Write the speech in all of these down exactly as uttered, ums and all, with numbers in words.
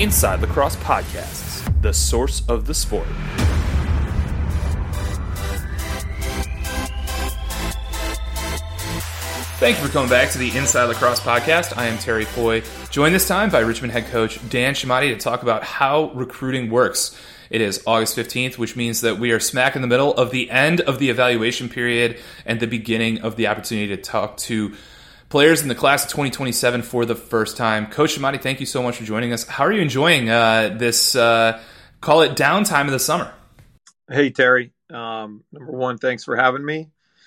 Inside Lacrosse Podcasts, the source of the sport. Thank you for coming back to the Inside Lacrosse Podcast. I am Terry Foy, joined this time by Richmond head coach Dan Shamati to talk about how recruiting works. It is August fifteenth, which means that we are smack in the middle of the end of the evaluation period and the beginning of the opportunity to talk to players in the class of twenty twenty-seven for the first time. Coach Shamati, thank you so much for joining us. How are you enjoying uh, this, uh, call it downtime of the summer? Hey, Terry. Um, number one, thanks for having me.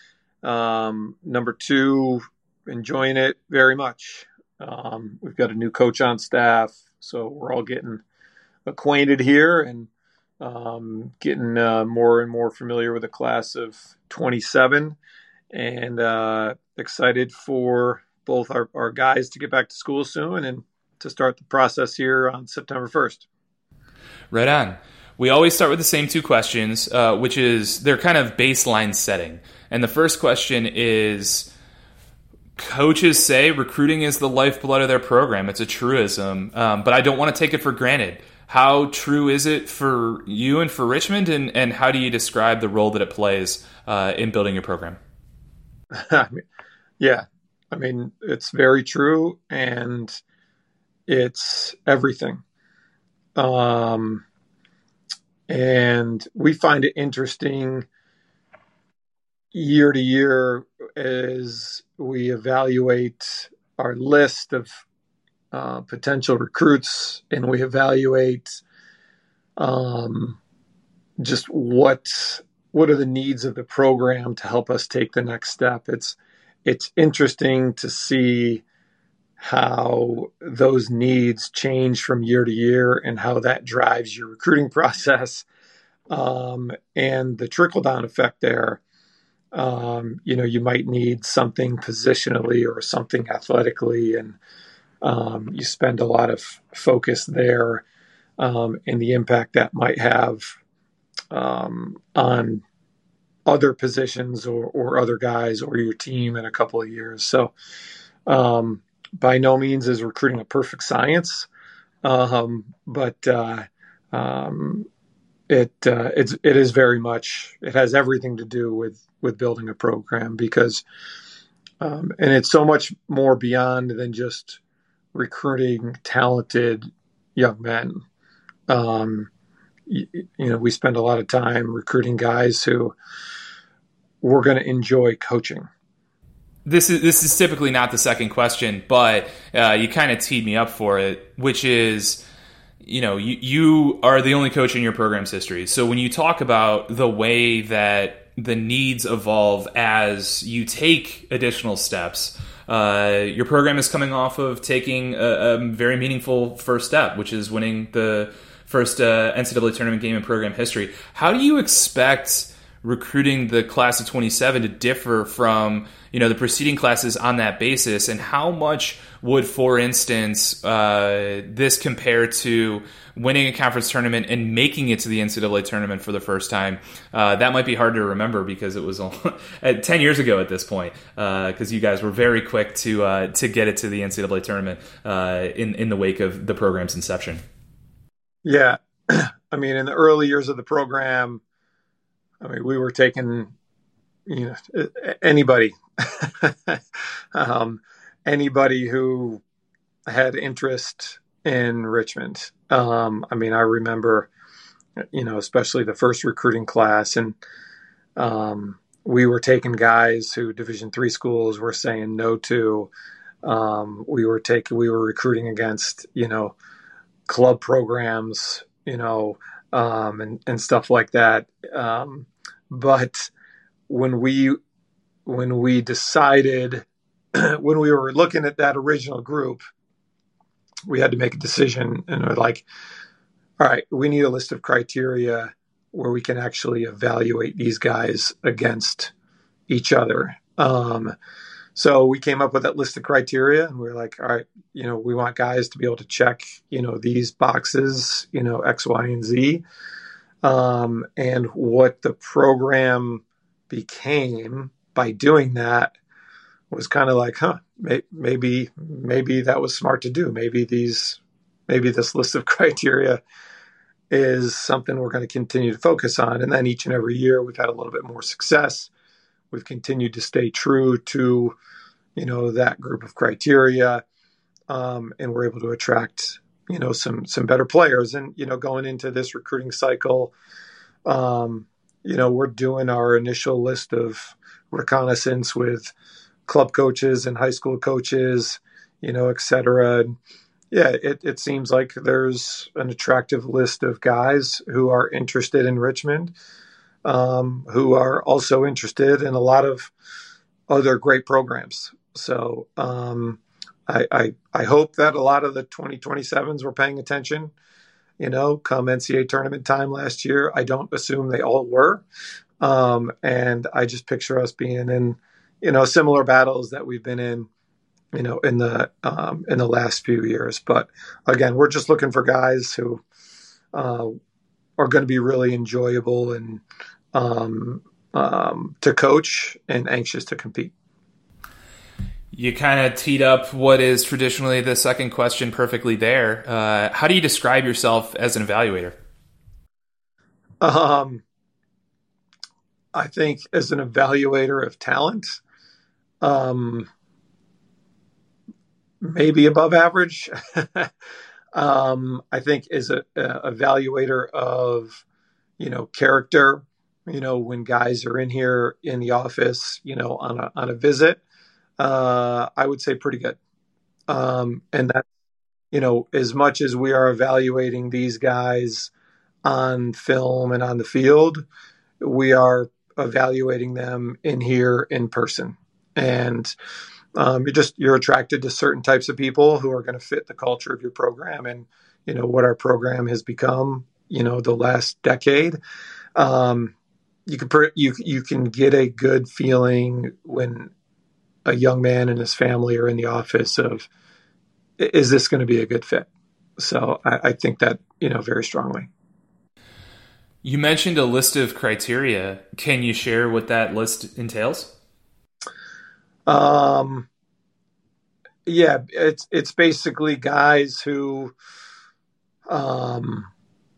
Um, number two, enjoying it very much. Um, we've got a new coach on staff, so we're all getting acquainted here and um, getting uh, more and more familiar with the class of twenty-seven. And uh, excited for both our, our guys to get back to school soon and to start the process here on September first. Right on. We always start with the same two questions, uh, which is they're kind of baseline setting. And the first question is, coaches say recruiting is the lifeblood of their program. It's a truism, um, but I don't want to take it for granted. How true is it for you and for Richmond, and, and how do you describe the role that it plays uh, in building your program? I mean, yeah, I mean, it's very true, and it's everything. Um, and we find it interesting year to year as we evaluate our list of uh, potential recruits, and we evaluate um, just what what are the needs of the program to help us take the next step. It's it's interesting to see how those needs change from year to year and how that drives your recruiting process, um, and the trickle-down effect there. Um, you know, you might need something positionally or something athletically, and um, you spend a lot of focus there, um, and the impact that might have um, on other positions or, or other guys or your team in a couple of years. So um, by no means is recruiting a perfect science, um, but uh, um, it uh, it's it is very much, it has everything to do with with building a program, because um, and it's so much more beyond than just recruiting talented young men. Um, you, you know, we spend a lot of time recruiting guys who we're going to enjoy coaching. This is this is typically not the second question, but uh, you kind of teed me up for it, which is, you know, you, you are the only coach in your program's history. So when you talk about the way that the needs evolve as you take additional steps, uh, your program is coming off of taking a, a very meaningful first step, which is winning the first uh, N C double A tournament game in program history. How do you expect recruiting the class of twenty-seven to differ from, you know, the preceding classes on that basis? And how much would, for instance, uh, this compare to winning a conference tournament and making it to the N C double A tournament for the first time? Uh, that might be hard to remember because it was ten years ago at this point, because uh, you guys were very quick to uh, to get it to the N C double A tournament uh, in, in the wake of the program's inception. Yeah. I mean, in the early years of the program, I mean, we were taking, you know, anybody, um, anybody who had interest in Richmond. Um, I mean, I remember, you know, especially the first recruiting class, and um, we were taking guys who Division three schools were saying no to. Um, we were taking, we were recruiting against, you know, club programs, you know, um, and, and stuff like that. Um, but when we, when we decided, when we were looking at that original group, we had to make a decision, and we're like, all right, we need a list of criteria where we can actually evaluate these guys against each other. Um, so we came up with that list of criteria, and we we're like, all right, you know, we want guys to be able to check, you know, these boxes, you know, X, Y, and Z. Um, and what the program became by doing that was kind of like, huh, may, maybe, maybe that was smart to do. Maybe these, maybe this list of criteria is something we're going to continue to focus on. And then each and every year we've had a little bit more success. We've continued to stay true to, you know, that group of criteria. Um, and we're able to attract, you know, some, some better players. And, you know, going into this recruiting cycle, um, you know, we're doing our initial list of reconnaissance with club coaches and high school coaches, you know, et cetera. And yeah, it, it seems like there's an attractive list of guys who are interested in Richmond, um, who are also interested in a lot of other great programs. So um, I, I I hope that a lot of the twenty twenty-sevens were paying attention, you know, come N C A A tournament time last year. I don't assume they all were. Um, and I just picture us being in, you know, similar battles that we've been in, you know, in the um, in the last few years. But again, we're just looking for guys who uh, are going to be really enjoyable and um, um, to coach and anxious to compete. You kind of teed up what is traditionally the second question perfectly there. Uh, how do you describe yourself as an evaluator? Um, I think as an evaluator of talent, um, maybe above average. um, I think as a, a evaluator of, you know, character, you know, when guys are in here in the office, you know, on a, on a visit, uh, I would say pretty good. Um, and that, you know, as much as we are evaluating these guys on film and on the field, we are evaluating them in here in person. And um, you're just, you're attracted to certain types of people who are going to fit the culture of your program and, you know, what our program has become, you know, the last decade. Um, you can, you, you can get a good feeling when a young man and his family are in the office of, is this going to be a good fit? So I, I think that, you know, very strongly. You mentioned a list of criteria. Can you share what that list entails? Um, yeah, it's, it's basically guys who, um,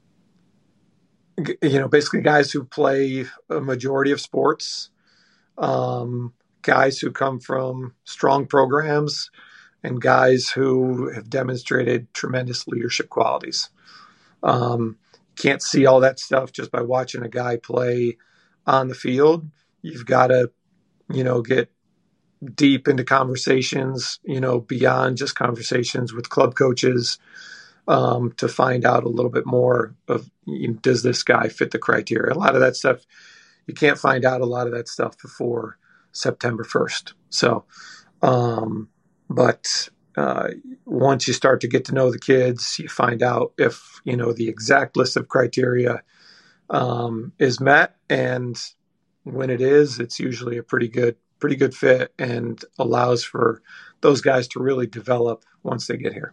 you know, basically guys who play a majority of sports, um, guys who come from strong programs, and guys who have demonstrated tremendous leadership qualities. Um, can't see all that stuff just by watching a guy play on the field. You've got to, you know, get deep into conversations, you know, beyond just conversations with club coaches, um, to find out a little bit more of, you know, does this guy fit the criteria? A lot of that stuff, you can't find out a lot of that stuff before September first. So, um, but uh, once you start to get to know the kids, you find out if, you know, the exact list of criteria um, is met. And when it is, it's usually a pretty good, pretty good fit and allows for those guys to really develop once they get here.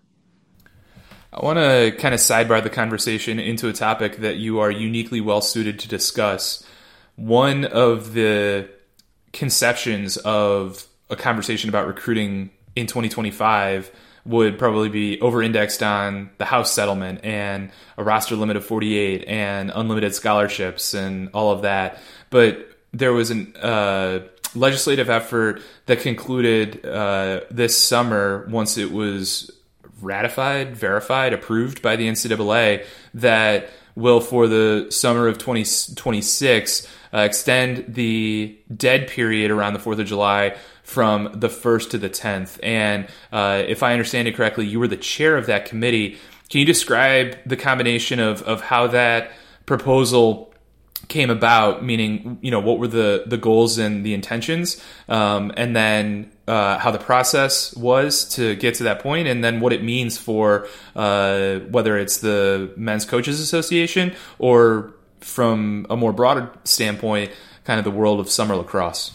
I want to kind of sidebar the conversation into a topic that you are uniquely well suited to discuss. One of the conceptions of a conversation about recruiting in twenty twenty-five would probably be over-indexed on the house settlement and a roster limit of forty-eight and unlimited scholarships and all of that. But there was a uh, legislative effort that concluded uh, this summer once it was ratified, verified, approved by the N C double A that will, for the summer of twenty twenty-six, uh, extend the dead period around the fourth of July from the first to the tenth. And uh, if I understand it correctly, you were the chair of that committee. Can you describe the combination of, of how that proposal came about, meaning, you know, what were the, the goals and the intentions, um, and then uh, how the process was to get to that point, and then what it means for uh, whether it's the Men's Coaches Association or, from a more broader standpoint, kind of the world of summer lacrosse?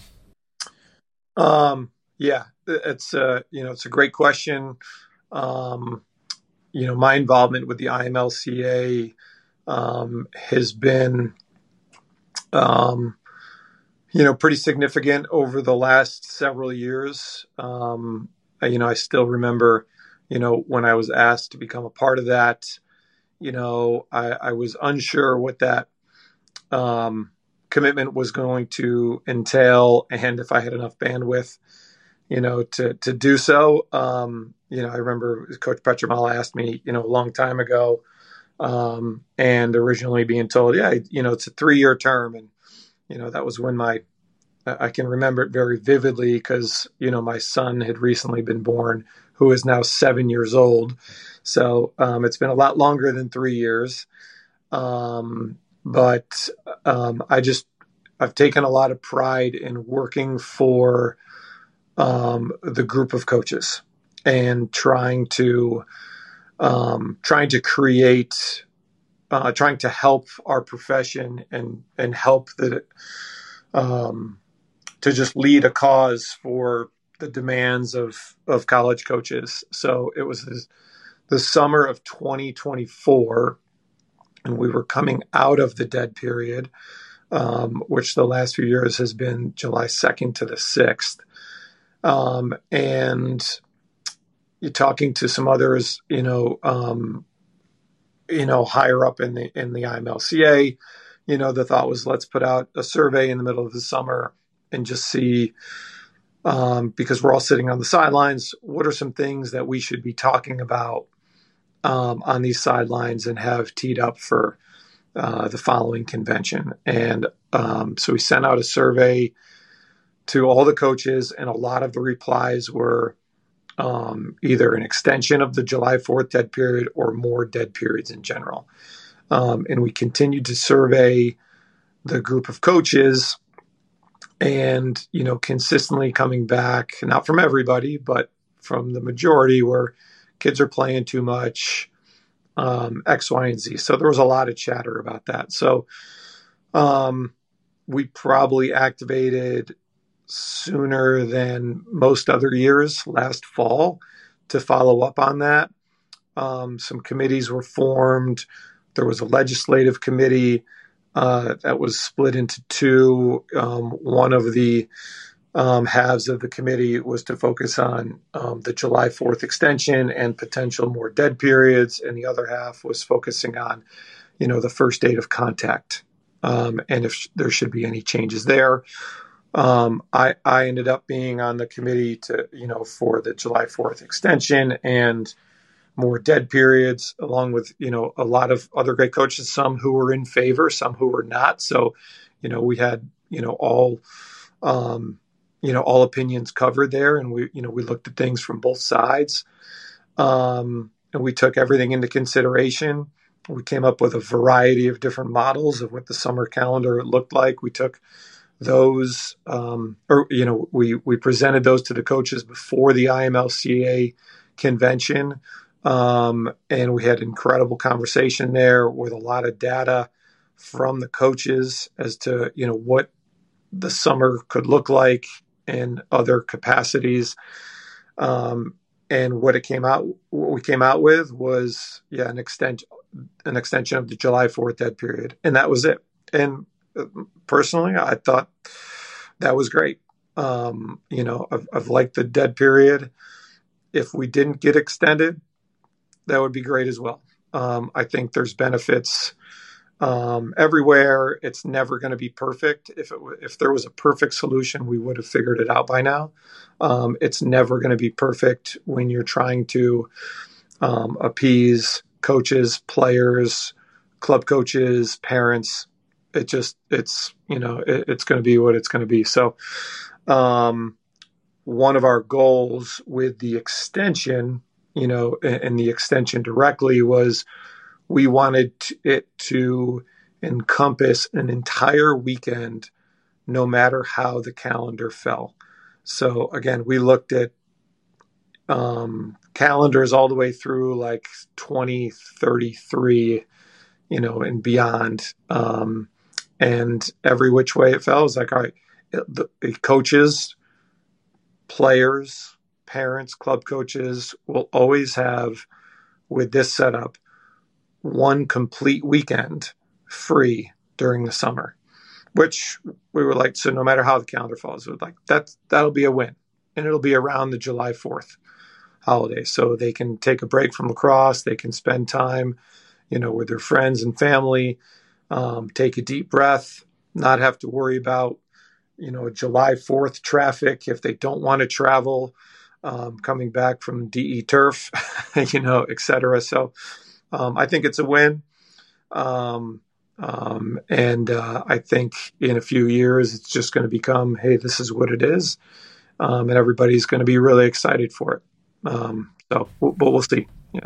Um, yeah, it's uh, you know, it's a great question. Um, you know, my involvement with the I M L C A um, has been, um, you know, pretty significant over the last several years. Um, you know, I still remember, you know, when I was asked to become a part of that, you know, I, I was unsure what that um, commitment was going to entail and if I had enough bandwidth, you know, to, to do so. Um, you know, I remember Coach Petramala asked me, you know, a long time ago, um, and originally being told, yeah, you know, it's a three-year term. And, you know, that was when my, I can remember it very vividly because, you know, my son had recently been born, who is now seven years old. So um, it's been a lot longer than three years. Um, but um, I just, I've taken a lot of pride in working for um, the group of coaches and trying to, um, trying to create, uh, trying to help our profession and, and help the, um, to just lead a cause for the demands of, of college coaches. So it was this, the summer of twenty twenty-four, and we were coming out of the dead period, um, which the last few years has been July second to the sixth. Um, and you're talking to some others, you know, um, you know, higher up in the, in the I M L C A, you know, the thought was let's put out a survey in the middle of the summer and just see, um, because we're all sitting on the sidelines, what are some things that we should be talking about um, on these sidelines and have teed up for uh, the following convention. And um, so we sent out a survey to all the coaches, and a lot of the replies were um, either an extension of the July fourth dead period or more dead periods in general. Um, and we continued to survey the group of coaches, and, you know, consistently coming back, not from everybody, but from the majority, where kids are playing too much, um, X, Y, and Z. So there was a lot of chatter about that. So um, we probably activated sooner than most other years last fall to follow up on that. Um, some committees were formed. There was a legislative committee uh, that was split into two. Um, one of the um, halves of the committee was to focus on um, the July fourth extension and potential more dead periods, and the other half was focusing on, you know, the first date of contact um, and if there should be any changes there. Um, I, I ended up being on the committee to, you know, for the July fourth extension and more dead periods, along with, you know, a lot of other great coaches, some who were in favor, some who were not. So, you know, we had, you know, all, um, you know, all opinions covered there. And we, you know, we looked at things from both sides. Um, and we took everything into consideration. We came up with a variety of different models of what the summer calendar looked like. We took those, um, or, you know, we, we presented those to the coaches before the I M L C A convention. Um, and we had incredible conversation there with a lot of data from the coaches as to, you know, what the summer could look like in other capacities. Um, and what it came out, what we came out with was, yeah, an extension, an extension of the July fourth dead period. And that was it. And personally, I thought that was great. Um, you know, I've, I've liked the dead period. If we didn't get extended, that would be great as well. Um, I think there's benefits um, everywhere. It's never going to be perfect. If it w- if there was a perfect solution, we would have figured it out by now. Um, it's never going to be perfect when you're trying to um, appease coaches, players, club coaches, parents. It just, it's, you know, it, it's going to be what it's going to be. So um, one of our goals with the extension, you know, and the extension directly was we wanted it to encompass an entire weekend, no matter how the calendar fell. So again, we looked at um, calendars all the way through like twenty thirty-three, you know, and beyond. Um, and every which way it fell, it's like, all right, the, the coaches, players, parents, club coaches will always have, with this setup, one complete weekend free during the summer, which we were like, so no matter how the calendar falls, we're like, that's, that'll be a win. And it'll be around the July fourth. holidays. So they can take a break from lacrosse. They can spend time, you know, with their friends and family, um, take a deep breath, not have to worry about, you know, July fourth traffic if they don't want to travel, um, coming back from D E turf, you know, et cetera. So um, I think it's a win. Um, um, and uh, I think in a few years, it's just going to become, hey, this is what it is. Um, and everybody's going to be really excited for it. Um, so, but we'll, we'll see. Yeah.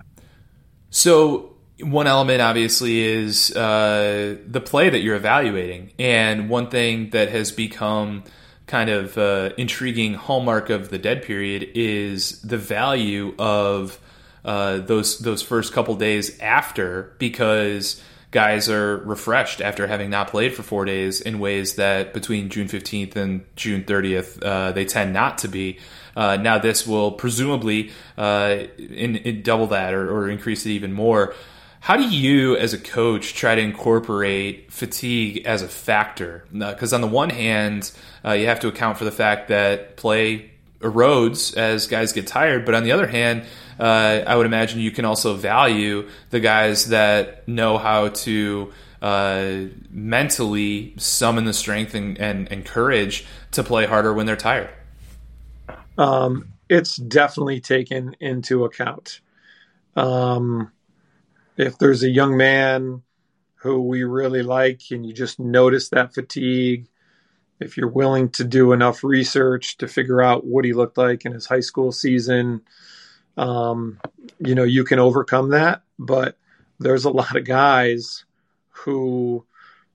So one element obviously is uh, the play that you're evaluating. And one thing that has become kind of uh, intriguing hallmark of the dead period is the value of uh, those those first couple days after, because guys are refreshed after having not played for four days in ways that between June fifteenth and June thirtieth, uh, they tend not to be. Uh, now this will presumably uh, in, in double that or, or increase it even more. How do you, as a coach, try to incorporate fatigue as a factor? Because on the one hand, uh, you have to account for the fact that play erodes as guys get tired. But on the other hand, uh, I would imagine you can also value the guys that know how to uh, mentally summon the strength and, and, and courage to play harder when they're tired. Um, it's definitely taken into account. Um, If there's a young man who we really like and you just notice that fatigue, if you're willing to do enough research to figure out what he looked like in his high school season, um, you know, you can overcome that. But there's a lot of guys who,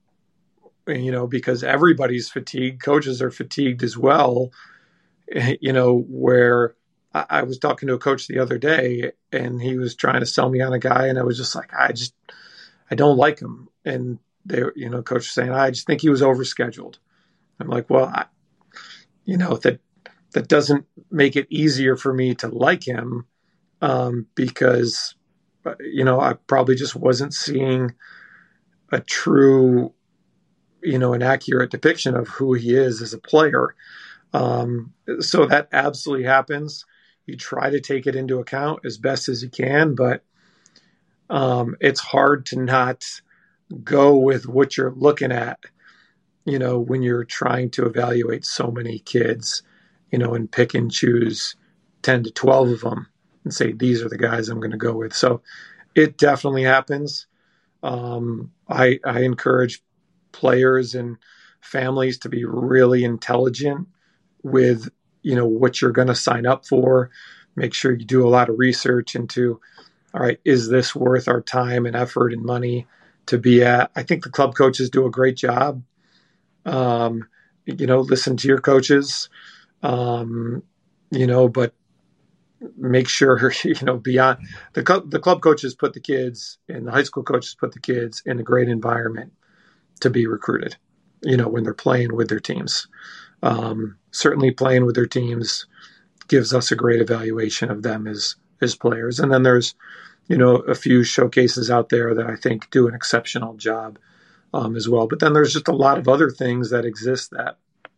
you know, because everybody's fatigued, coaches are fatigued as well, you know, where I was talking to a coach the other day and he was trying to sell me on a guy. And I was just like, I just, I don't like him. And they, you know, coach was saying, I just think he was overscheduled. I'm like, well, I, you know, that, that doesn't make it easier for me to like him. Um, because, you know, I probably just wasn't seeing a true, you know, an accurate depiction of who he is as a player. Um, so that absolutely happens. You try to take it into account as best as you can, but um, it's hard to not go with what you're looking at, you know, when you're trying to evaluate so many kids, you know, and pick and choose ten to twelve of them and say, these are the guys I'm going to go with. So it definitely happens. Um, I, I encourage players and families to be really intelligent with, you know, what you're going to sign up for. Make sure you do a lot of research into, all right, is this worth our time and effort and money to be at? I think the club coaches do a great job. Um, you know, listen to your coaches, um, you know, but make sure, you know, beyond the club, the club coaches put the kids and the high school coaches put the kids in a great environment to be recruited, you know, when they're playing with their teams. Um, certainly playing with their teams gives us a great evaluation of them as, as players. And then there's, you know, a few showcases out there that I think do an exceptional job um, as well. But then there's just a lot of other things that exist that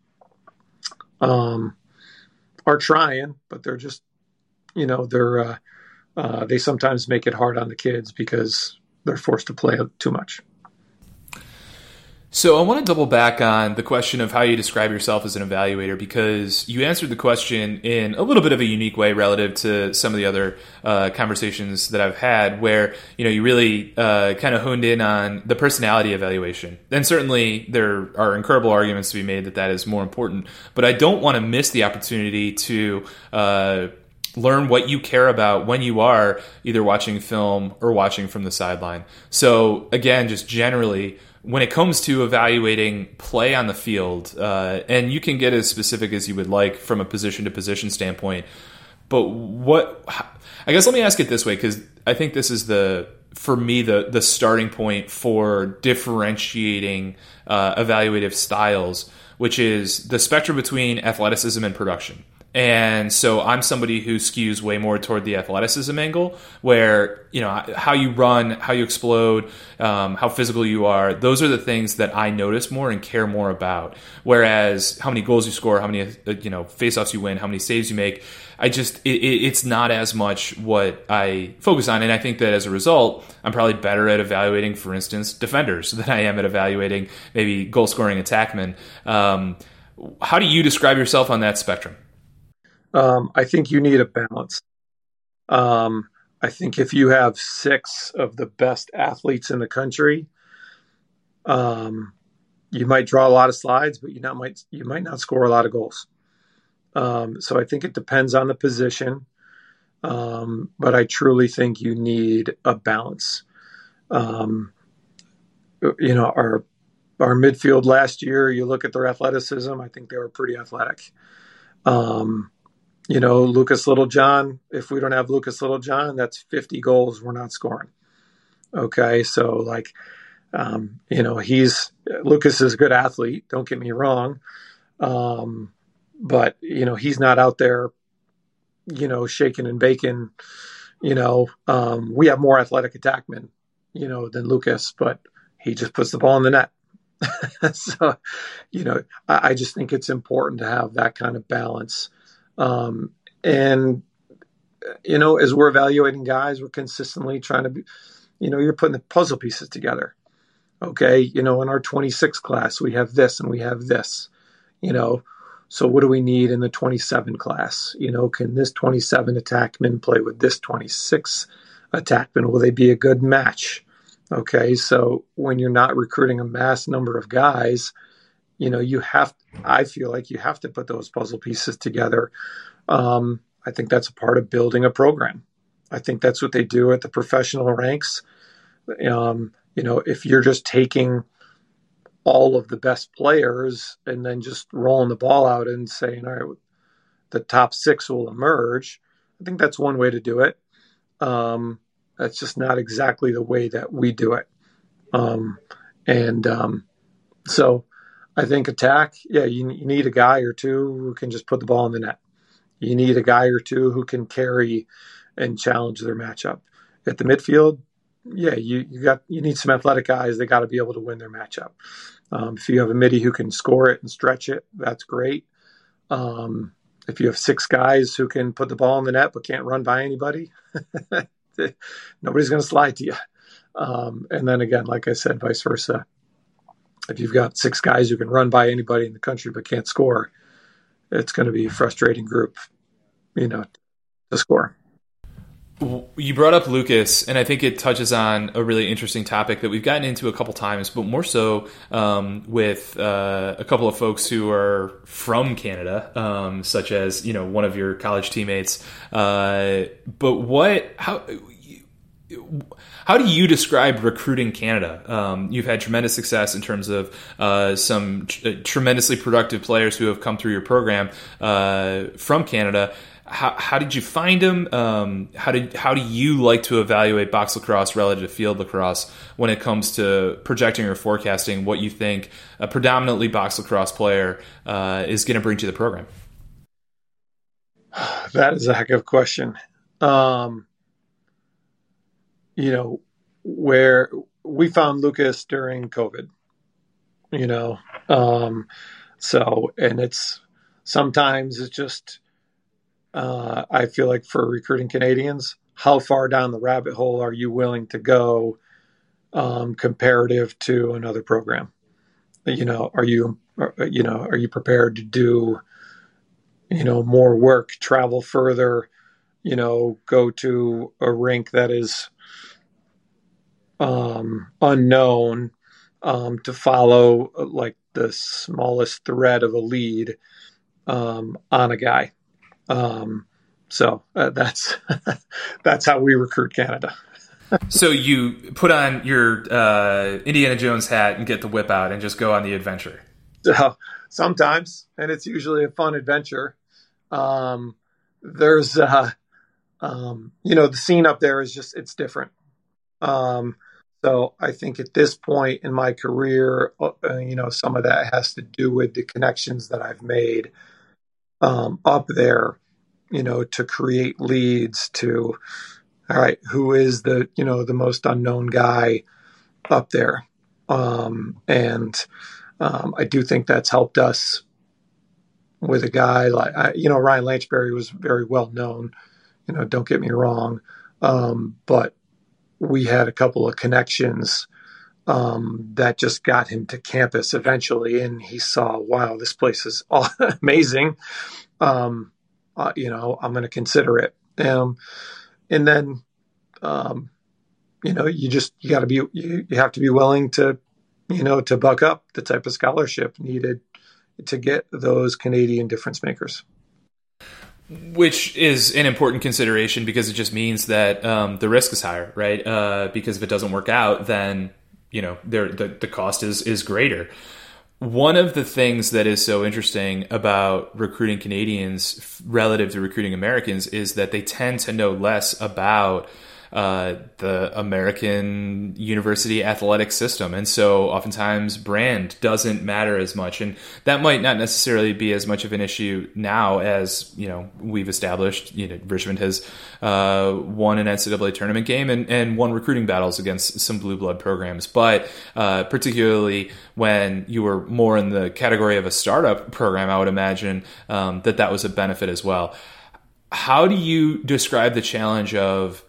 um, are trying, but they're just, you know, they're, uh, uh, they sometimes make it hard on the kids because they're forced to play too much. So I want to double back on the question of how you describe yourself as an evaluator, because you answered the question in a little bit of a unique way relative to some of the other uh, conversations that I've had, where, you know, you really uh, kind of honed in on the personality evaluation. And certainly there are incredible arguments to be made that that is more important, but I don't want to miss the opportunity to uh, learn what you care about when you are either watching film or watching from the sideline. So again, just generally, when it comes to evaluating play on the field, uh, and you can get as specific as you would like from a position-to-position standpoint, but what – I guess let me ask it this way, because I think this is, the for me, the, the starting point for differentiating uh, evaluative styles, which is the spectrum between athleticism and production. And so I'm somebody who skews way more toward the athleticism angle, where, you know, how you run, how you explode, um, how physical you are. Those are the things that I notice more and care more about. Whereas how many goals you score, how many, you know, faceoffs you win, how many saves you make, I just, it, it's not as much what I focus on. And I think that as a result, I'm probably better at evaluating, for instance, defenders than I am at evaluating maybe goal scoring attackmen. Um, how do you describe yourself on that spectrum? Um, I think you need a balance. Um, I think if you have six of the best athletes in the country, um, you might draw a lot of slides, but you not might you might not score a lot of goals. Um, so I think it depends on the position, um, but I truly think you need a balance. Um, you know, our our midfield last year, you look at their athleticism. I think they were pretty athletic. Um, You know, Lucas Littlejohn, if we don't have Lucas Littlejohn, that's fifty goals we're not scoring. Okay. So, like, um, you know, he's Lucas is a good athlete. Don't get me wrong. Um, but, you know, he's not out there, you know, shaking and baking. You know, um, we have more athletic attackmen, you know, than Lucas, but he just puts the ball in the net. So, you know, I, I just think it's important to have that kind of balance. Um, and, you know, as we're evaluating guys, we're consistently trying to be, you know, you're putting the puzzle pieces together. Okay. You know, in our twenty-six class, we have this and we have this, you know, so what do we need in the twenty-seven class? You know, can this twenty-seven attackman play with this twenty-six attackman? Will they be a good match? Okay. So when you're not recruiting a mass number of guys, you know, you have, I feel like you have to put those puzzle pieces together. Um, I think that's a part of building a program. I think that's what they do at the professional ranks. Um, you know, if you're just taking all of the best players and then just rolling the ball out and saying, all right, the top six will emerge, I think that's one way to do it. Um, that's just not exactly the way that we do it. Um, and um, so, I think attack, yeah, you, you need a guy or two who can just put the ball in the net. You need a guy or two who can carry and challenge their matchup. At the midfield, yeah, you, you got you need some athletic guys. They got to be able to win their matchup. Um, if you have a midi who can score it and stretch it, that's great. Um, if you have six guys who can put the ball in the net but can't run by anybody, nobody's going to slide to you. Um, and then again, like I said, vice versa. If you've got six guys who can run by anybody in the country but can't score, it's going to be a frustrating group, you know, to score. You brought up Lucas, and I think it touches on a really interesting topic that we've gotten into a couple times, but more so um, with uh, a couple of folks who are from Canada, um, such as, you know, one of your college teammates. Uh, but what, how, how do you describe recruiting Canada? Um, you've had tremendous success in terms of uh, some tr- tremendously productive players who have come through your program uh, from Canada. How, how did you find them? Um, how did how do you like to evaluate box lacrosse relative to field lacrosse when it comes to projecting or forecasting what you think a predominantly box lacrosse player uh, is going to bring to the program? That is a heck of a question. Um, you know, where we found Lucas during COVID, you know, um, so, and it's sometimes it's just, Uh, I feel like for recruiting Canadians, how far down the rabbit hole are you willing to go um, comparative to another program? You know, are you, you know, are you prepared to do, you know, more work, travel further, you know, go to a rink that is um, unknown um, to follow like the smallest thread of a lead um, on a guy? Um, so uh, that's that's how we recruit Canada. So you put on your uh, Indiana Jones hat and get the whip out and just go on the adventure. So sometimes, and it's usually a fun adventure. Um, there's, uh, um, you know, the scene up there is just it's different. Um, so I think at this point in my career, uh, you know, some of that has to do with the connections that I've made. um, up there, you know, to create leads to, all right, who is the, you know, the most unknown guy up there. Um, and um, I do think that's helped us with a guy like, I, you know, Ryan Lanchberry was very well known, you know, don't get me wrong. Um, but we had a couple of connections um, that just got him to campus eventually. And he saw, wow, this place is amazing. Um, uh, you know, I'm going to consider it. Um, and then, um, you know, you just, you got to be, you, you have to be willing to, you know, to buck up the type of scholarship needed to get those Canadian difference makers. Which is an important consideration because it just means that um, the risk is higher, right? Uh, because if it doesn't work out, then, you know, there, the, the cost is, is greater. One of the things that is so interesting about recruiting Canadians relative to recruiting Americans is that they tend to know less about uh, the American university athletic system. And so oftentimes brand doesn't matter as much. And that might not necessarily be as much of an issue now as, you know, we've established, you know, Richmond has uh, won an N C double A tournament game and, and won recruiting battles against some blue blood programs. But uh, particularly when you were more in the category of a startup program, I would imagine um, that that was a benefit as well. How do you describe the challenge of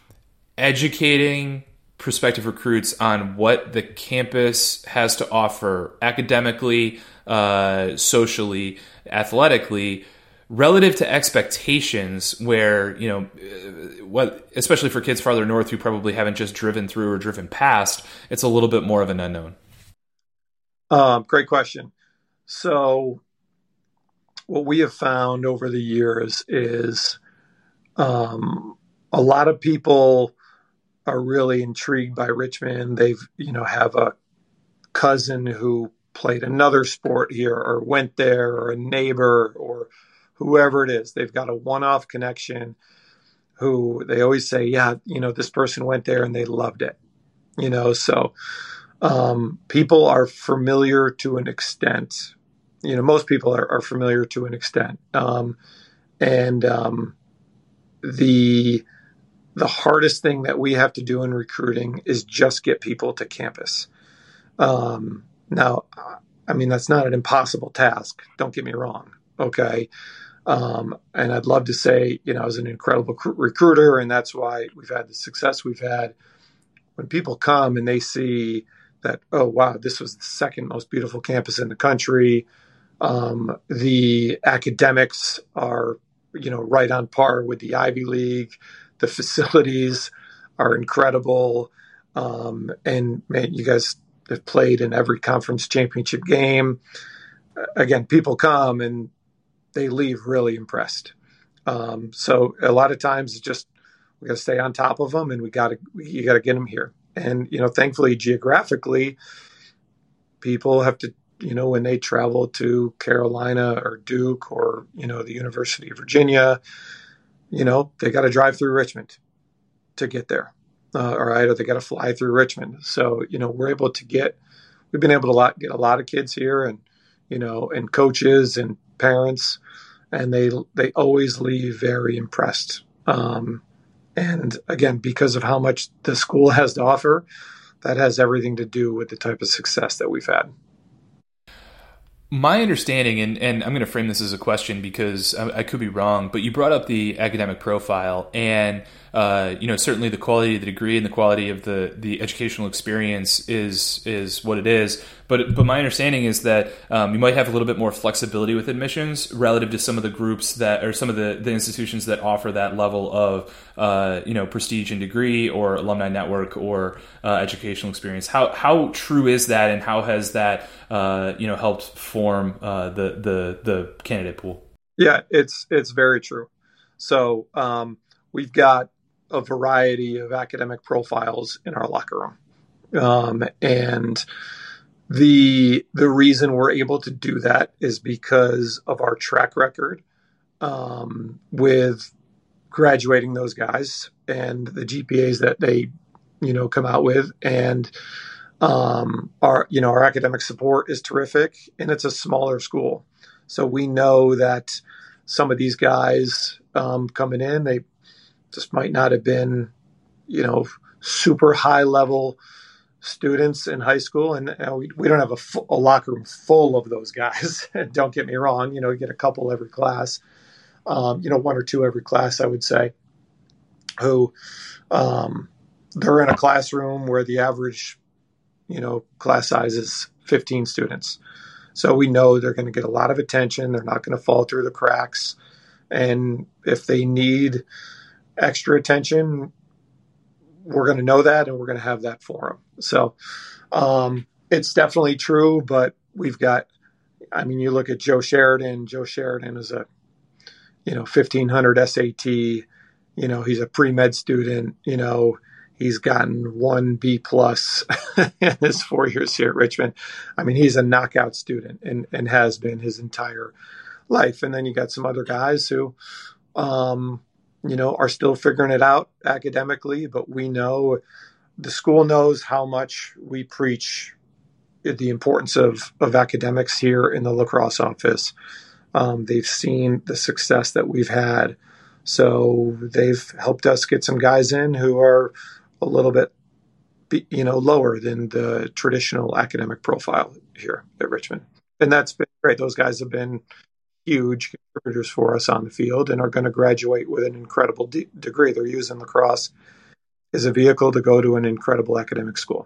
educating prospective recruits on what the campus has to offer academically, uh, socially, athletically, relative to expectations where, you know, what, especially for kids farther north who probably haven't just driven through or driven past, it's a little bit more of an unknown? Um, great question. So what we have found over the years is um, a lot of people are really intrigued by Richmond. They've, you know, have a cousin who played another sport here or went there, or a neighbor or whoever it is. They've got a one-off connection who they always say, yeah, you know, this person went there and they loved it, you know, so um, people are familiar to an extent. You know, most people are, are familiar to an extent. Um, and um, the The hardest thing that we have to do in recruiting is just get people to campus. Um, now, I mean, that's not an impossible task. Don't get me wrong. Okay. Um, and I'd love to say, you know, I was an incredible cr- recruiter and that's why we've had the success we've had. When people come and they see that, oh, wow, this was the second most beautiful campus in the country. Um, the academics are, you know, right on par with the Ivy League. The facilities are incredible. Um, and man, you guys have played in every conference championship game. Again, people come and they leave really impressed. Um, so a lot of times it's just, we got to stay on top of them and we got to, you got to get them here. And, you know, thankfully geographically, people have to, you know, when they travel to Carolina or Duke or, you know, the University of Virginia, you know, they got to drive through Richmond to get there. Uh, all right. Or they got to fly through Richmond. So, you know, we're able to get, we've been able to lot, get a lot of kids here and, you know, and coaches and parents, and they, they always leave very impressed. Um, and again, because of how much the school has to offer, that has everything to do with the type of success that we've had. My understanding, and, and I'm going to frame this as a question because I, I could be wrong, but you brought up the academic profile, and uh, you know, certainly the quality of the degree and the quality of the, the educational experience is is what it is. But but my understanding is that um, you might have a little bit more flexibility with admissions relative to some of the groups that, or some of the, the institutions that offer that level of uh, you know, prestige and degree or alumni network or uh, educational experience. How how true is that, and how has that uh, you know, helped form uh, the the the candidate pool? Yeah, it's it's very true. So um, we've got a variety of academic profiles in our locker room, um, and the the reason we're able to do that is because of our track record um, with graduating those guys and the G P As that they, you know, come out with, and um, our you know our academic support is terrific, and it's a smaller school, so we know that some of these guys um, coming in, they just might not have been, you know, super high level students in high school. And uh, we, we don't have a, fu- a locker room full of those guys. Don't get me wrong. You know, you get a couple every class, um, you know, one or two every class, I would say, who um, they're in a classroom where the average, you know, class size is fifteen students. So we know they're going to get a lot of attention. They're not going to fall through the cracks. And if they need extra attention, we're going to know that, and we're going to have that for them. So um, it's definitely true, but we've got, I mean, you look at Joe Sheridan. Joe Sheridan is a, you know, fifteen hundred S A T. You know, he's a pre-med student. You know, he's gotten one B plus in his four years here at Richmond. I mean, he's a knockout student and, and has been his entire life. And then you got some other guys who, um, you know, are still figuring it out academically, but we know the school knows how much we preach the importance of, of academics here in the lacrosse office. Um, they've seen the success that we've had. So they've helped us get some guys in who are a little bit, you know, lower than the traditional academic profile here at Richmond. And that's been great. Those guys have been huge contributors for us on the field and are going to graduate with an incredible de- degree. They're using lacrosse as a vehicle to go to an incredible academic school.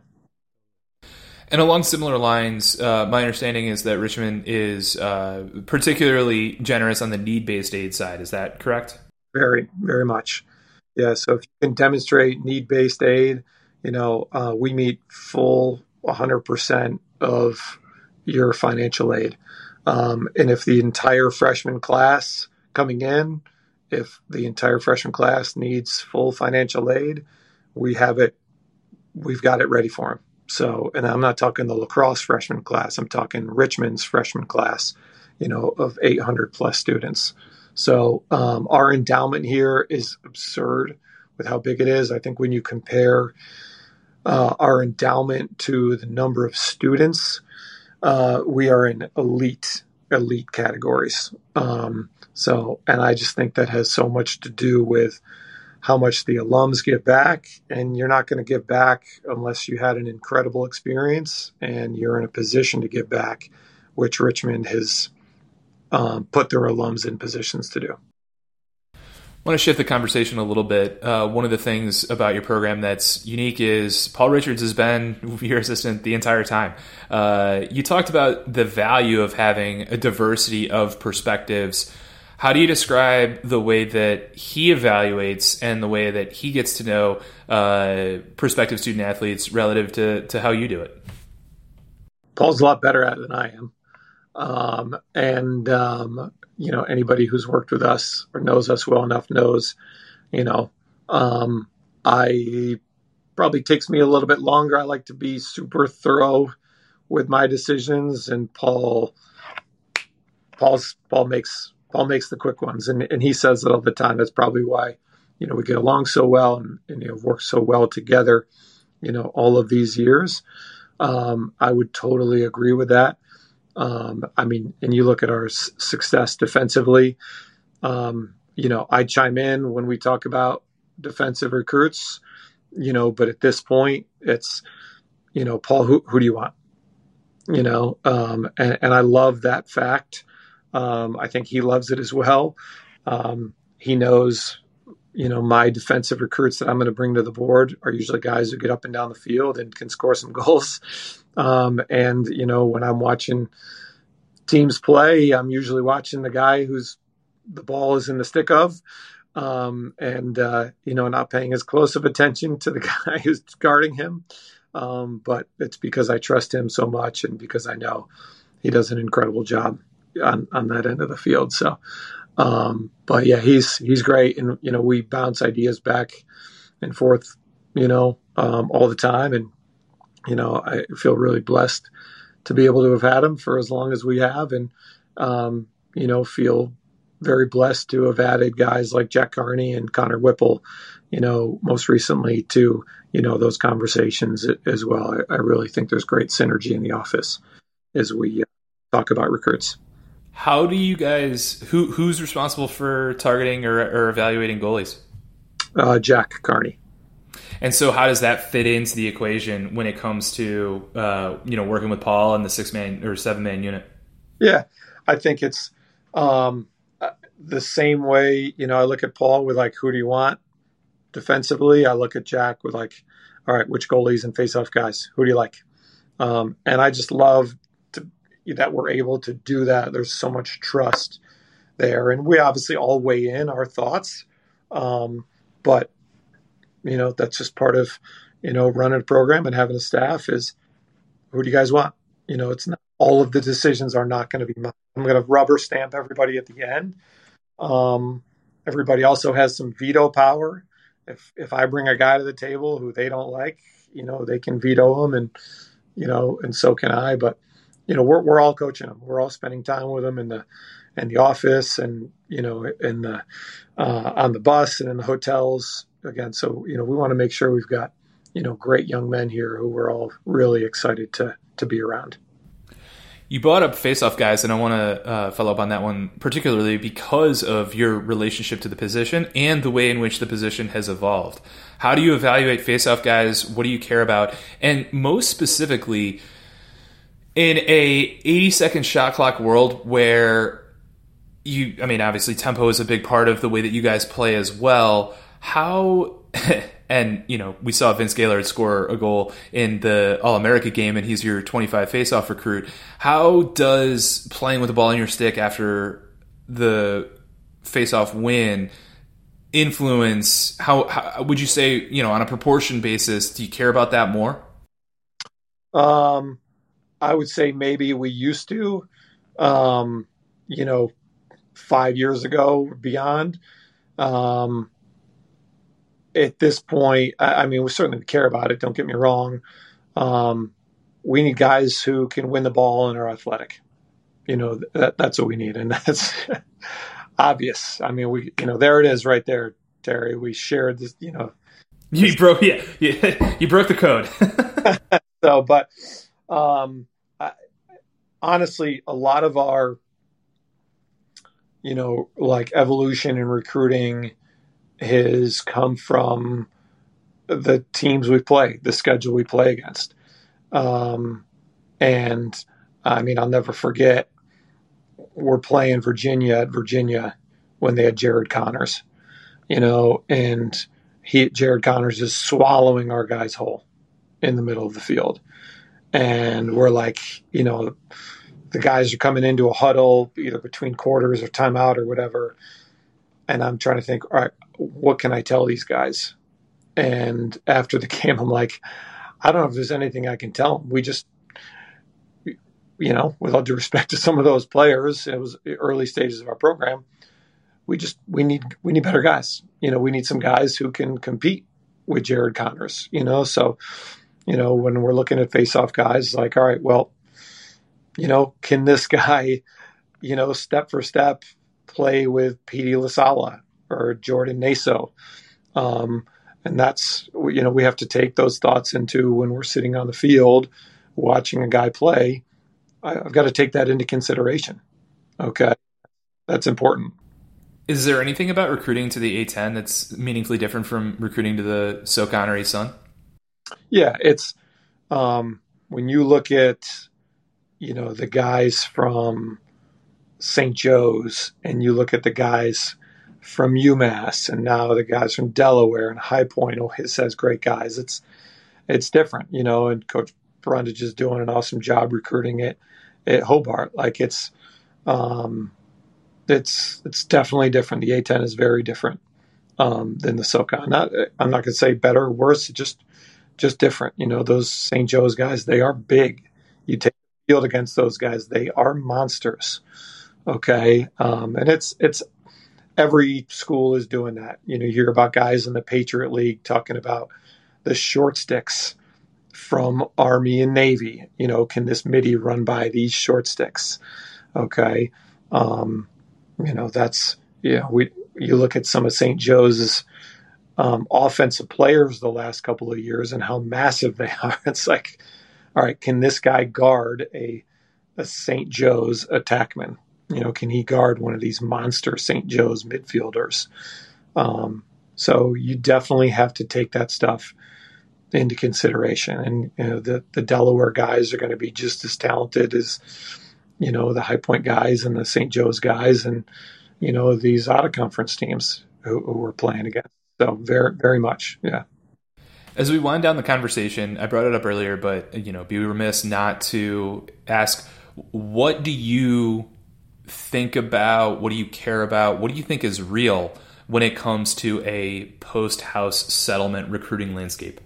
And along similar lines, uh, my understanding is that Richmond is uh, particularly generous on the need-based aid side. Is that correct? Very, very much. Yeah. So if you can demonstrate need-based aid, you know, uh, we meet full one hundred percent of your financial aid. Um, and if the entire freshman class coming in, if the entire freshman class needs full financial aid, we have it, we've got it ready for them. So, and I'm not talking the lacrosse freshman class, I'm talking Richmond's freshman class, you know, of eight hundred plus students. So um, our endowment here is absurd with how big it is. I think when you compare uh, our endowment to the number of students, uh, we are in elite, elite categories. Um, so, and I just think that has so much to do with how much the alums give back. And you're not going to give back unless you had an incredible experience and you're in a position to give back, which Richmond has um, put their alums in positions to do. I want to shift the conversation a little bit. Uh, one of the things about your program that's unique is Paul Richards has been your assistant the entire time. Uh, you talked about the value of having a diversity of perspectives. How do you describe the way that he evaluates and the way that he gets to know uh, prospective student athletes relative to, to how you do it? Paul's a lot better at it than I am. Um, and, um, you know, anybody who's worked with us or knows us well enough knows, you know, um, I probably takes me a little bit longer. I like to be super thorough with my decisions, and Paul, Paul's, Paul makes, Paul makes the quick ones. And, and he says it all the time. That's probably why, you know, we get along so well and, and you know, work so well together, you know, all of these years. Um, I would totally agree with that. Um, I mean, and you look at our s- success defensively, um, you know, I chime in when we talk about defensive recruits, you know, but at this point it's, you know, Paul, who, who do you want? You know, um, and, and I love that fact. Um, I think he loves it as well. Um, he knows, you know, my defensive recruits that I'm going to bring to the board are usually guys who get up and down the field and can score some goals. Um, and, you know, when I'm watching teams play, I'm usually watching the guy who's the ball is in the stick of, um, and, uh, you know, not paying as close of attention to the guy who's guarding him. Um, but it's because I trust him so much and because I know he does an incredible job on, on that end of the field. So, um, but yeah, he's, he's great. And, you know, we bounce ideas back and forth, you know, um, all the time. And, you know, I feel really blessed to be able to have had him for as long as we have. And, um, you know, feel very blessed to have added guys like Jack Carney and Connor Whipple, you know, most recently to, you know, those conversations as well. I, I really think there's great synergy in the office as we uh, talk about recruits. How do you guys, who who's responsible for targeting or, or evaluating goalies? Uh, Jack Carney. And so how does that fit into the equation when it comes to, uh, you know, working with Paul and the six man or seven man unit? Yeah, I think it's um, the same way, you know, I look at Paul with like, who do you want defensively? I look at Jack with like, all right, which goalies and face-off guys? Who do you like? Um, and I just love to, that we're able to do that. There's so much trust there. And we obviously all weigh in our thoughts. Um, but, you know, that's just part of, you know, running a program and having a staff is, who do you guys want? You know, it's not, all of the decisions are not going to be mine. I'm going to rubber stamp everybody at the end. Um, everybody also has some veto power. If if I bring a guy to the table who they don't like, you know, they can veto him, and you know, and so can I. But you know, we're we're all coaching them. We're all spending time with them in the in the office, and you know, in the uh, on the bus and in the hotels. Again, so you know, we want to make sure we've got you know great young men here who we're all really excited to to be around. You brought up face-off guys, and I want to uh, follow up on that one, particularly because of your relationship to the position and the way in which the position has evolved. How do you evaluate face-off guys? What do you care about? And most specifically, in a eighty-second shot clock world where you, I mean, obviously tempo is a big part of the way that you guys play as well. How... And, you know, we saw Vince Gaylord score a goal in the All-America game, and he's your twenty-five face-off recruit. How does playing with the ball in your stick after the face-off win influence, how, how would you say, you know, on a proportion basis, do you care about that more? Um, I would say maybe we used to, um, you know, five years ago, beyond. Um At this point, I mean, we certainly care about it. Don't get me wrong. Um, we need guys who can win the ball and are athletic. You know, that, that's what we need. And that's obvious. I mean, we, you know, there it is right there, Terry. We shared this, you know. You broke, yeah, yeah you broke the code. So, but um, I, honestly, a lot of our, you know, like evolution in recruiting has come from the teams we play, the schedule we play against. Um, and I mean, I'll never forget, we're playing Virginia at Virginia when they had Jared Connors, you know, and he, Jared Connors is swallowing our guys whole in the middle of the field. And we're like, you know, the guys are coming into a huddle either between quarters or timeout or whatever. And I'm trying to think, all right, what can I tell these guys? And after the game, I'm like, I don't know if there's anything I can tell them. We just, you know, with all due respect to some of those players, it was the early stages of our program. We just, we need, we need better guys. You know, we need some guys who can compete with Jared Connors, you know? So, you know, when we're looking at face-off guys, like, all right, well, you know, can this guy, you know, step for step play with Petey Lasala or Jordan Naso? Um, and that's, you know, we have to take those thoughts into when we're sitting on the field watching a guy play. I, I've got to take that into consideration. Okay. That's important. Is there anything about recruiting to the A ten that's meaningfully different from recruiting to the SoConnery Sun? Yeah, it's um, when you look at, you know, the guys from Saint Joe's and you look at the guys from UMass and now the guys from Delaware and High Point, oh, it says great guys. It's it's different, you know, and Coach Brundage is doing an awesome job recruiting it at Hobart. Like it's um, it's it's definitely different. The A ten is very different um, than the SoCon. Not, I'm not going to say better or worse, just just different. You know, those Saint Joe's guys, they are big. You take the field against those guys, they are monsters. Okay, um, and it's it's every school is doing that. You know, you hear about guys in the Patriot League talking about the short sticks from Army and Navy. You know, can this midi run by these short sticks? Okay, um, you know that's yeah. You know, we you look at some of Saint Joe's um, offensive players the last couple of years and how massive they are. It's like, all right, can this guy guard a a Saint Joe's attackman? You know, can he guard one of these monster Saint Joe's midfielders? Um, so you definitely have to take that stuff into consideration. And, you know, the, the Delaware guys are going to be just as talented as, you know, the High Point guys and the Saint Joe's guys and, you know, these out of conference teams who, who we're playing against. So very, very much. Yeah. As we wind down the conversation, I brought it up earlier, but, you know, be remiss not to ask, what do you think about, what do you care about, what do you think is real when it comes to a post-house settlement recruiting landscape?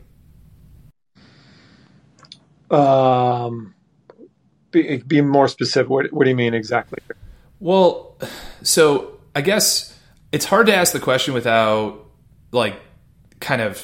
Um, be, be more specific. What, what do you mean exactly? Well, so I guess it's hard to ask the question without, like, kind of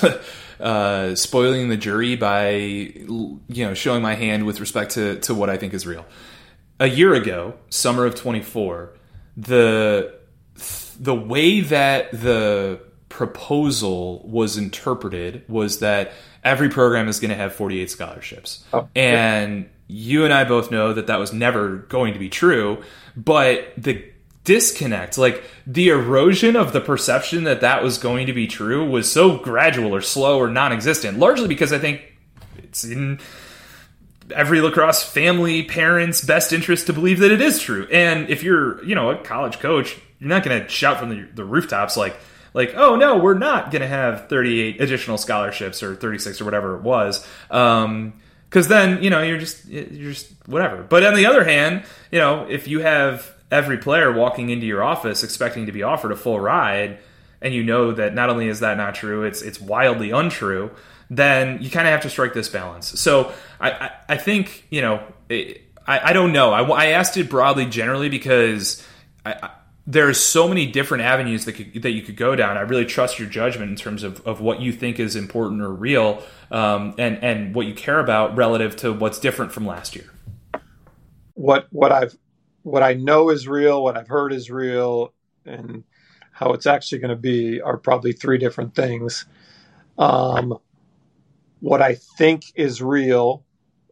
uh, spoiling the jury by, you know, showing my hand with respect to, to what I think is real. A year ago, summer of twenty-four, the the way that the proposal was interpreted was that every program is going to have forty-eight scholarships. Oh, and yeah. You and I both know that that was never going to be true, but the disconnect, like the erosion of the perception that that was going to be true was so gradual or slow or non-existent, largely because I think it's in every lacrosse family, parents' best interest to believe that it is true. And if you're, you know, a college coach, you're not going to shout from the, the rooftops like, like, oh no, we're not going to have thirty-eight additional scholarships or thirty-six or whatever it was. Um, cause then, you know, you're just, you're just whatever. But on the other hand, you know, if you have every player walking into your office expecting to be offered a full ride, and you know that not only is that not true, it's, it's wildly untrue, then you kind of have to strike this balance. So I, I, I think, you know, it, I, I don't know. I, I asked it broadly generally because I, I, there's so many different avenues that could, that you could go down. I really trust your judgment in terms of, of what you think is important or real, um, and, and what you care about relative to what's different from last year. What, what I've, what I know is real, what I've heard is real, and how it's actually going to be are probably three different things. Um, what I think is real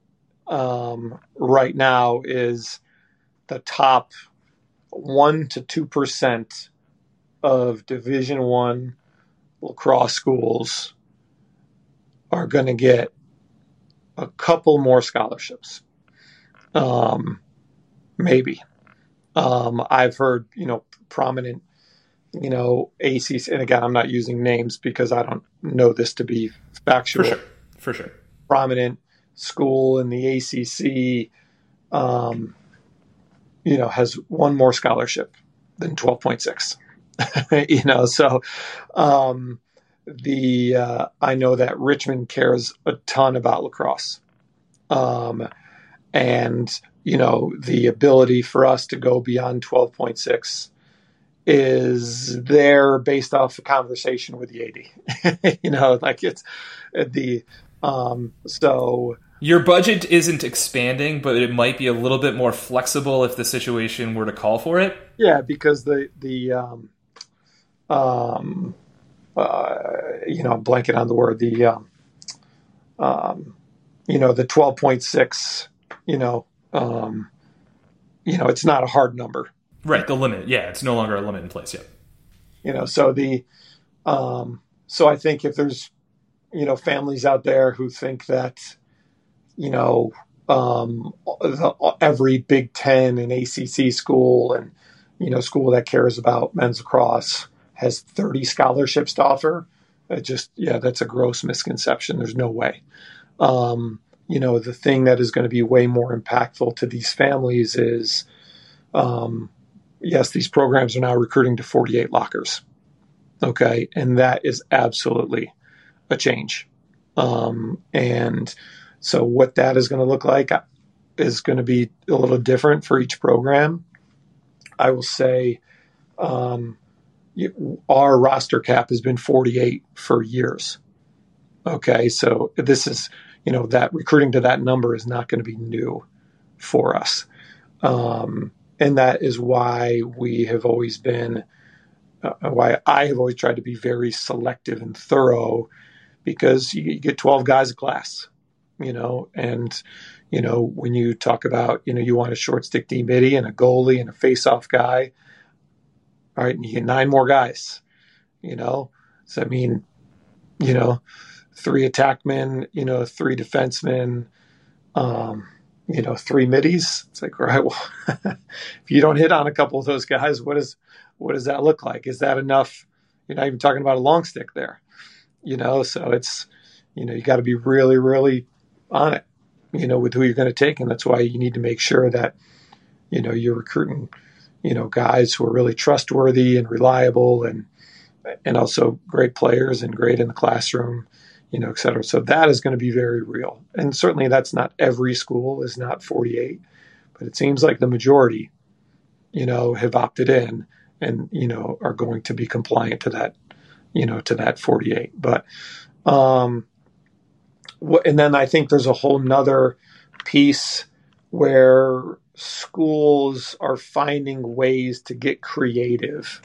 um, right now is the top one to two percent of Division One lacrosse schools are going to get a couple more scholarships. Um, maybe. Um, I've heard, you know, prominent, you know, A C C, and again, I'm not using names because I don't know this to be factual. For sure. For sure. Prominent school in the A C C, um, you know, has one more scholarship than twelve point six. You know, so um, the uh, I know that Richmond cares a ton about lacrosse. Um, and, you know, the ability for us to go beyond twelve point six is there based off a conversation with the A D. You know, like it's the, um, so. Your budget isn't expanding, but it might be a little bit more flexible if the situation were to call for it. Yeah, because the, the, um, um, uh, you know, I'm blanking on the word, the, um, um, you know, the twelve point six, you know, um, you know, it's not a hard number. Right. The limit. Yeah. It's no longer a limit in place. Yeah. You know, so the, um, so I think if there's, you know, families out there who think that, you know, um, the, every Big Ten and A C C school and, you know, school that cares about men's lacrosse has thirty scholarships to offer, it just, yeah, that's a gross misconception. There's no way. Um, you know, the thing that is going to be way more impactful to these families is, um, yes, these programs are now recruiting to forty-eight lockers. Okay. And that is absolutely a change. Um, and so what that is going to look like is going to be a little different for each program. I will say, um, you, our roster cap has been forty-eight for years. Okay. So this is, you know, that recruiting to that number is not going to be new for us. Um, and that is why we have always been, uh, why I have always tried to be very selective and thorough, because you, you get twelve guys a class. you know, and, you know, when you talk about, you know, you want a short stick D midi and a goalie and a face-off guy, all right, and you get nine more guys, you know, so I mean, you know, three attackmen, you know, three defensemen, um, you know, three middies. It's like, all right, well, if you don't hit on a couple of those guys, what is, what does that look like? Is that enough? You're not even talking about a long stick there, you know, so it's, you know, you got to be really, really on it, you know, with who you're going to take. And that's why you need to make sure that, you know, you're recruiting, you know, guys who are really trustworthy and reliable and, and also great players and great in the classroom, you know, et cetera. So that is going to be very real. And certainly that's not every school is not forty-eight, but it seems like the majority, you know, have opted in and, you know, are going to be compliant to that, you know, to that forty-eight. But, um, and then I think there's a whole nother piece where schools are finding ways to get creative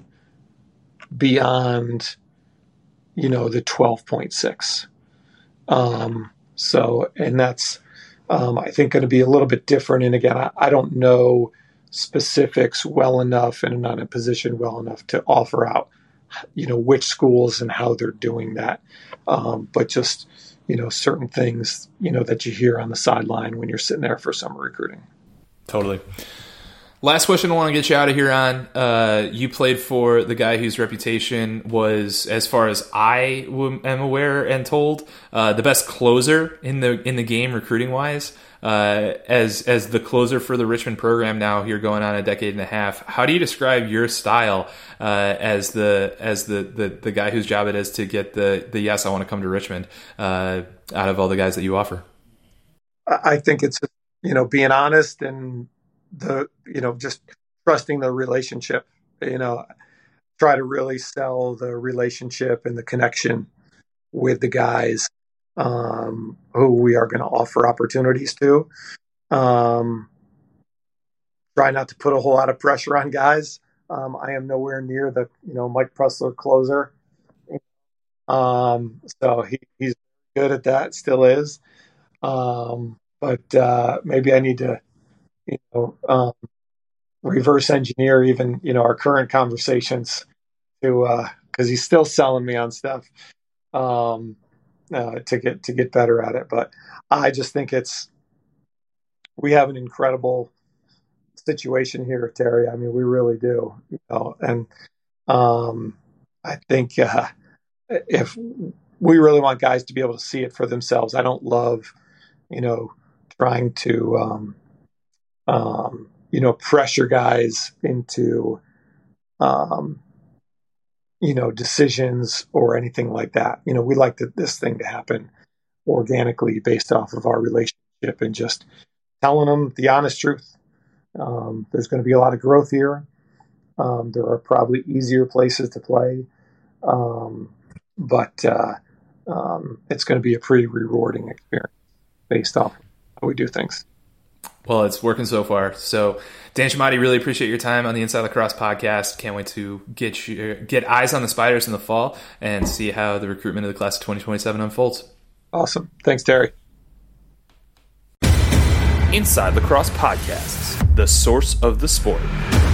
beyond, you know, the twelve point six. Um, so, and that's, um, I think going to be a little bit different. And again, I, I don't know specifics well enough and I'm not in a position well enough to offer out, you know, which schools and how they're doing that. Um, but just, you know, certain things, you know, that you hear on the sideline when you're sitting there for summer recruiting. Totally. Last question I want to get you out of here on. Uh, you played for the guy whose reputation was, as far as I w- am aware and told, uh, the best closer in the in the game recruiting wise. Uh, as as the closer for the Richmond program now, here going on a decade and a half. How do you describe your style uh, as the as the, the the guy whose job it is to get the the yes, I want to come to Richmond uh, out of all the guys that you offer? I think it's, you know, being honest and the, you know, just trusting the relationship, you know, try to really sell the relationship and the connection with the guys um, who we are going to offer opportunities to. Um, try not to put a whole lot of pressure on guys. Um, I am nowhere near the, you know, Mike Pressler closer. Um, so he, he's good at that, still is. Um, but uh, maybe I need to, you know, um, reverse engineer even, you know, our current conversations to, uh, cause he's still selling me on stuff, um, uh, to get, to get better at it. But I just think it's, we have an incredible situation here, Terry. I mean, we really do, you know, and, um, I think, uh, if we really want guys to be able to see it for themselves, I don't love, you know, trying to, um, um, you know, pressure guys into, um, you know, decisions or anything like that. You know, we like to, this thing to happen organically based off of our relationship and just telling them the honest truth. Um, there's going to be a lot of growth here. Um, there are probably easier places to play. Um, but uh, um, it's going to be a pretty rewarding experience based off how we do things. Well, it's working so far. So, Dan Chamati, really appreciate your time on the Inside Lacrosse podcast. Can't wait to get you, get eyes on the Spiders in the fall and see how the recruitment of the class of twenty twenty-seven unfolds. Awesome. Thanks, Terry. Inside Lacrosse Podcasts, the source of the sport.